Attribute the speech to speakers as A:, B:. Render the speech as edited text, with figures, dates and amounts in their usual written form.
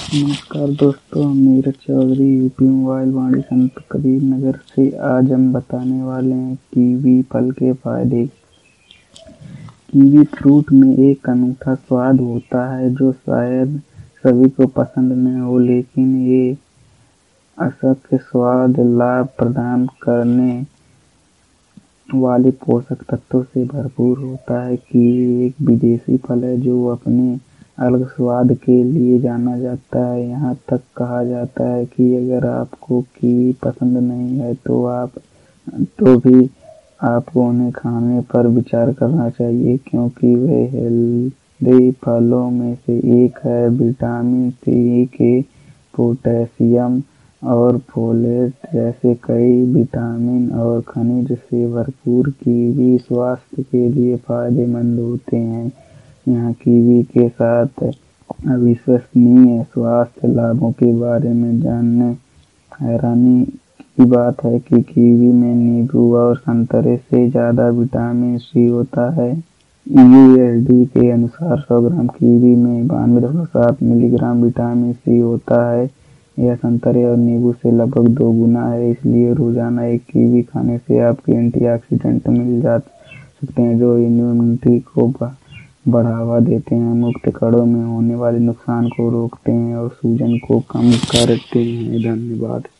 A: नमस्कार दोस्तों, हम नीरज चौधरी यूपी मोबाइल वाणी संत कबीर नगर से। आज हम बताने वाले हैं कीवी फल के फायदे। कीवी फ्रूट में एक अनूठा स्वाद होता है जो शायद सभी को पसंद न हो, लेकिन ये अशक्त स्वाद लाभ प्रदान करने वाले पोषक तत्वों से भरपूर होता है। कीवी एक विदेशी फल है जो अपने अलग स्वाद के लिए जाना जाता है। यहाँ तक कहा जाता है कि अगर आपको कीवी पसंद नहीं है तो भी आपको उन्हें खाने पर विचार करना चाहिए, क्योंकि वे हेल्दी फलों में से एक है। विटामिन सी के, पोटेशियम और फोलेट जैसे कई विटामिन और खनिज से भरपूर कीवी स्वास्थ्य के लिए फायदेमंद होते हैं। यहाँ कीवी के साथ अविश्वसनीय स्वास्थ्य लाभों के बारे में जानने हैरानी की बात है कि कीवी में नींबू और संतरे से ज़्यादा विटामिन सी होता है। यूएसडी के अनुसार 100 ग्राम कीवी में 92.7 मिलीग्राम विटामिन सी होता है। यह संतरे और नींबू से लगभग 2 गुना है। इसलिए रोजाना एक कीवी खाने से आपको एंटीऑक्सीडेंट मिल सकते हैं जो इम्यूनिटी को बढ़ावा देते हैं, मुक्त कणों में होने वाले नुकसान को रोकते हैं और सूजन को कम करते हैं। धन्यवाद।